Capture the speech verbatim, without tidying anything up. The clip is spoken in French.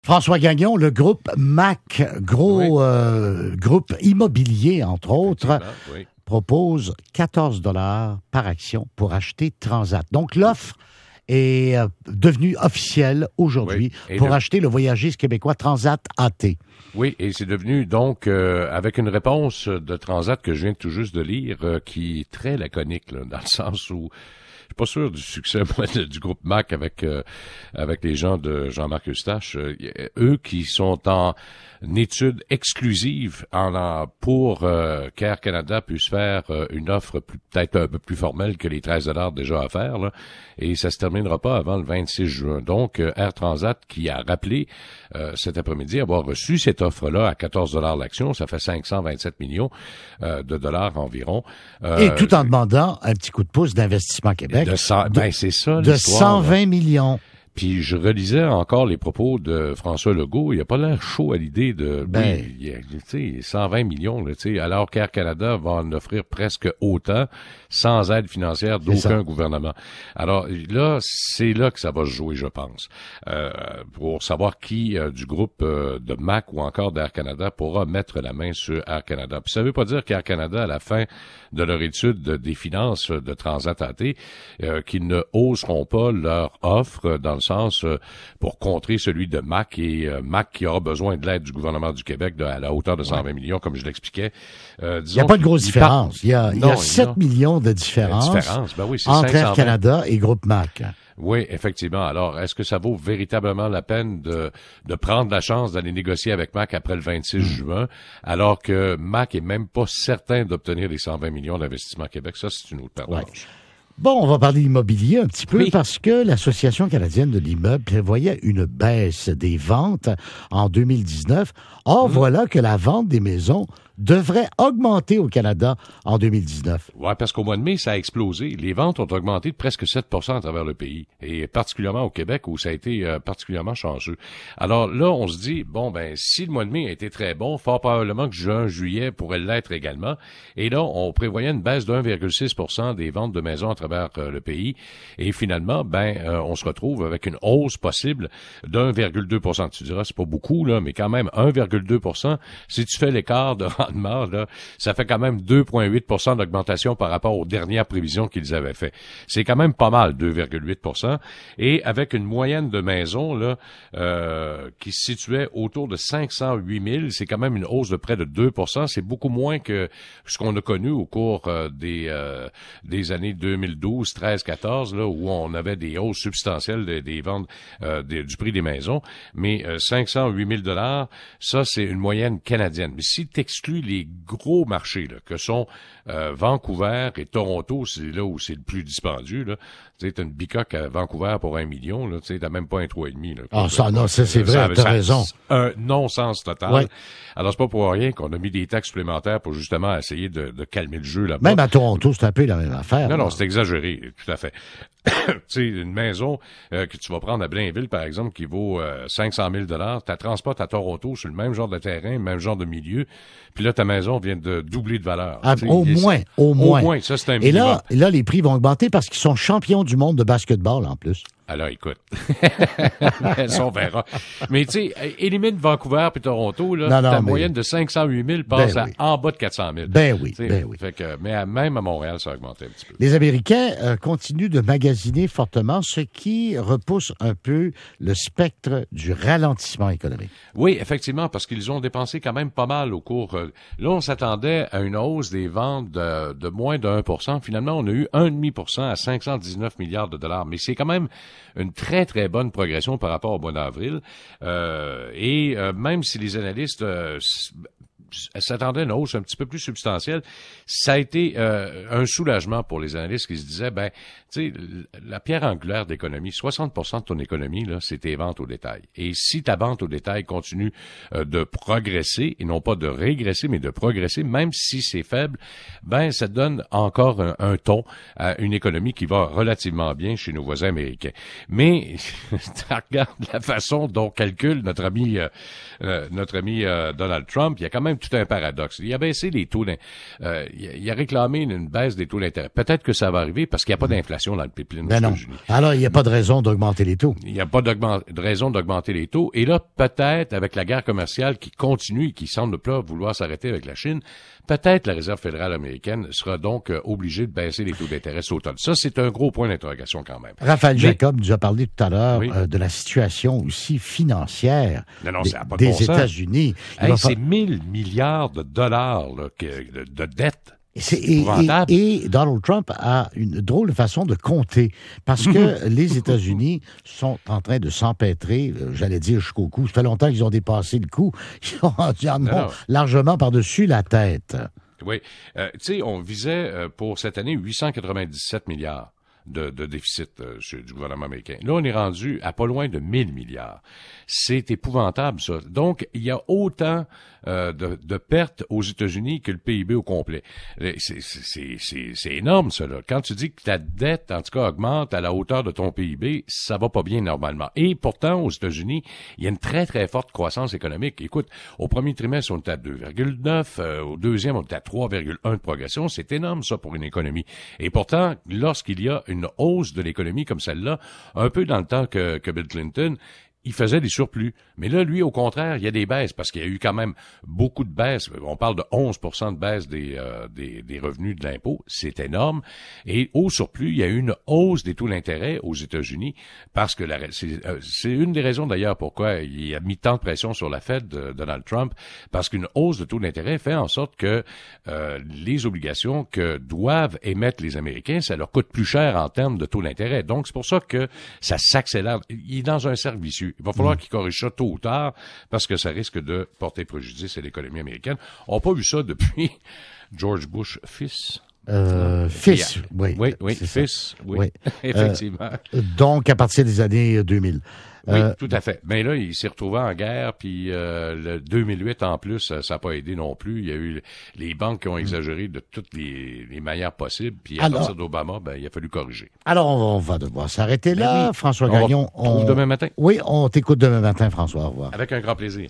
François Gagnon, le groupe M A C, gros oui. euh, groupe immobilier, entre autres, oui. propose quatorze dollars par action pour acheter Transat. Donc, l'offre est euh, devenue officielle aujourd'hui oui. pour le... acheter le voyagiste québécois Transat A T. Oui, et c'est devenu donc, euh, avec une réponse de Transat que je viens tout juste de lire, euh, qui est très laconique, là, dans le sens où je suis pas sûr du succès moi, du groupe M A C avec euh, avec les gens de Jean-Marc Eustache. Euh, eux qui sont en étude exclusive en, en pour euh, qu'Air Canada puisse faire euh, une offre plus, peut-être un peu plus formelle que les treize dollars déjà offerts, là, et ça se terminera pas avant le vingt-six juin. Donc, euh, Air Transat qui a rappelé euh, cet après-midi avoir reçu cette offre-là à quatorze dollars l'action, ça fait cinq cent vingt-sept millions euh, de dollars environ. Euh, et tout en demandant un petit coup de pouce d'Investissement Québec. De, cent, de, ben c'est ça, de cent vingt millions. Puis je relisais encore les propos de François Legault. Il a pas l'air chaud à l'idée de ben, oui, il y a, tu sais, cent vingt millions, là, tu sais, alors qu'Air Canada va en offrir presque autant sans aide financière d'aucun gouvernement. Alors là, c'est là que ça va se jouer, je pense, euh, pour savoir qui euh, du groupe euh, de M A C ou encore d'Air Canada pourra mettre la main sur Air Canada. Puis ça veut pas dire qu'Air Canada, à la fin de leur étude des finances de Transat A T, euh, qu'ils ne oseront pas leur offre dans le sens euh, pour contrer celui de M A C et euh, M A C qui aura besoin de l'aide du gouvernement du Québec de, à la hauteur de cent vingt ouais. millions, comme je l'expliquais. Euh, il n'y a pas de grosse différence. Il y a, il y a sept millions de différence, différence. Ben oui, c'est entre Air Canada et Groupe M A C. Oui, effectivement. Alors, est-ce que ça vaut véritablement la peine de, de prendre la chance d'aller négocier avec M A C après le vingt-six mmh. juin, alors que M A C est même pas certain d'obtenir les cent vingt millions d'Investissement Québec? Ça, c'est une autre paire de ouais. Bon, on va parler immobilier un petit peu oui. parce que l'Association canadienne de l'immeuble prévoyait une baisse des ventes en deux mille dix-neuf. Or, mmh. voilà que la vente des maisons devrait augmenter au Canada en deux mille dix-neuf. Oui, parce qu'au mois de mai, ça a explosé. Les ventes ont augmenté de presque sept pour cent à travers le pays, et particulièrement au Québec, où ça a été euh, particulièrement chanceux. Alors là, on se dit, bon, ben si le mois de mai a été très bon, fort probablement que juin, juillet pourrait l'être également. Et là, on prévoyait une baisse de un virgule six pour cent des ventes de maisons à travers euh, le pays. Et finalement, ben euh, on se retrouve avec une hausse possible d'un virgule deux pour cent. Tu diras, c'est pas beaucoup, là, mais quand même, un virgule deux pour cent, si tu fais l'écart de là, ça fait quand même deux virgule huit pour cent d'augmentation par rapport aux dernières prévisions qu'ils avaient fait. C'est quand même pas mal, deux virgule huit pour cent. Et avec une moyenne de maisons là euh, qui se situait autour de cinq cent huit mille, c'est quand même une hausse de près de deux pour cent. C'est beaucoup moins que ce qu'on a connu au cours euh, des euh, des années deux mille douze, treize, quatorze, là, où on avait des hausses substantielles des, des ventes euh, des, du prix des maisons. Mais euh, cinq cent huit mille dollars, ça, c'est une moyenne canadienne. Mais si tu exclues les gros marchés là, que sont euh, Vancouver et Toronto, c'est là où c'est le plus dispendieux. Là. Tu sais, t'as une bicoque à Vancouver pour un million, là, tu sais, t'as même pas un trois et demi. Ah, ça, non, ça, c'est vrai, t'as raison. Un non-sens total. Ouais. Alors, c'est pas pour rien qu'on a mis des taxes supplémentaires pour justement essayer de, de calmer le jeu là-bas. Même à Toronto, c'est un peu la même affaire. Non, là. non, c'est exagéré, tout à fait. Tu sais, une maison euh, que tu vas prendre à Blainville, par exemple, qui vaut euh, cinq cent mille dollars, tu la transportes à Toronto sur le même genre de terrain, le même genre de milieu, puis là, ta maison vient de doubler de valeur. Ah, au moins, au moins. Au moins, ça, c'est un et minimum. là, et là, les prix vont augmenter parce qu'ils sont champions du monde de basketball, en plus. Alors, écoute, on verra. Mais tu sais, élimine Vancouver puis Toronto, là, non, non, ta mais... moyenne de cinq cent huit mille passe ben à oui. en bas de quatre cent mille. Ben oui, t'sais, ben oui. Fait que, mais à, même à Montréal, ça a augmenté un petit peu. Les Américains euh, continuent de magasiner fortement, ce qui repousse un peu le spectre du ralentissement économique. Oui, effectivement, parce qu'ils ont dépensé quand même pas mal au cours... Euh, là, on s'attendait à une hausse des ventes de, de moins de un pour cent. Finalement, on a eu un virgule cinq pour cent à cinq cent dix-neuf milliards de dollars. Mais c'est quand même une très, très bonne progression par rapport au mois d'avril. Euh, et euh, même si les analystes euh, s'attendaient à une hausse un petit peu plus substantielle, ça a été euh, un soulagement pour les analystes qui se disaient, ben, tu sais, la pierre angulaire d'économie, soixante pour cent de ton économie, là, c'est tes ventes au détail. Et si ta vente au détail continue euh, de progresser, et non pas de régresser, mais de progresser, même si c'est faible, ben, ça donne encore un, un ton à une économie qui va relativement bien chez nos voisins américains. Mais, tu regardes la façon dont calcule notre ami, euh, euh, notre ami euh, Donald Trump, il y a quand même tout un paradoxe. Il a baissé les taux d'intérêt. Euh, il a réclamé une baisse des taux d'intérêt. Peut-être que ça va arriver parce qu'il n'y a pas d'inflation dans le pipeline ben aux non. États-Unis. Alors, il n'y a pas de raison d'augmenter les taux. Il n'y a pas de raison d'augmenter les taux. Et là, peut-être, avec la guerre commerciale qui continue et qui semble pas vouloir s'arrêter avec la Chine, peut-être la Réserve fédérale américaine sera donc euh, obligée de baisser les taux d'intérêt cet automne. Ça, c'est un gros point d'interrogation quand même. Raphaël Mais, Jacob nous a parlé tout à l'heure oui. euh, de la situation aussi financière non, non, des, ça a pas de des bon sens. États-Unis. Hey, fa... c'est mille milliards de dollars là, que, de, de dettes. C'est, et, et, et Donald Trump a une drôle de façon de compter parce que les États-Unis sont en train de s'empêtrer, euh, j'allais dire jusqu'au cou. Ça fait longtemps qu'ils ont dépassé le cou. Ils en ont largement par-dessus la tête. Oui. Euh, tu sais, on visait euh, pour cette année huit cent quatre-vingt-dix-sept milliards. De, de déficit euh, chez, du gouvernement américain. Là, on est rendu à pas loin de mille milliards. C'est épouvantable, ça. Donc, il y a autant euh, de, de pertes aux États-Unis que le P I B au complet. C'est, c'est, c'est, c'est énorme, ça, là. Quand tu dis que ta dette, en tout cas, augmente à la hauteur de ton P I B, ça va pas bien normalement. Et pourtant, aux États-Unis, il y a une très, très forte croissance économique. Écoute, au premier trimestre, on était à deux virgule neuf, euh, au deuxième, on était à trois virgule un de progression. C'est énorme, ça, pour une économie. Et pourtant, lorsqu'il y a une hausse de l'économie comme celle-là, un peu dans le temps que, que Bill Clinton, il faisait des surplus. Mais là, lui, au contraire, il y a des baisses parce qu'il y a eu quand même beaucoup de baisses. On parle de onze pour cent de baisse des, euh, des, des revenus de l'impôt. C'est énorme. Et au surplus, il y a eu une hausse des taux d'intérêt aux États-Unis parce que la, c'est, euh, c'est une des raisons d'ailleurs pourquoi il a mis tant de pression sur la Fed de Donald Trump, parce qu'une hausse de taux d'intérêt fait en sorte que euh, les obligations que doivent émettre les Américains, ça leur coûte plus cher en termes de taux d'intérêt. Donc, c'est pour ça que ça s'accélère. Il est dans un cercle vicieux. Il va falloir mmh. qu'il corrige ça tôt ou tard parce que ça risque de porter préjudice à l'économie américaine. On n'a pas vu ça depuis George Bush fils. Euh, fils, a, oui. Oui, oui, fils, oui, oui. Effectivement. Euh, donc, à partir des années deux mille. Oui, euh, tout à fait. Mais là, il s'est retrouvé en guerre, puis euh, le deux mille huit, en plus, ça n'a pas aidé non plus. Il y a eu les banques qui ont exagéré de toutes les, les manières possibles, puis à alors, partir d'Obama, ben, il a fallu corriger. Alors, on va devoir s'arrêter là. Ben oui. François on Gagnon. On, on... demain matin. Oui, on t'écoute demain matin, François. Au revoir. Avec un grand plaisir.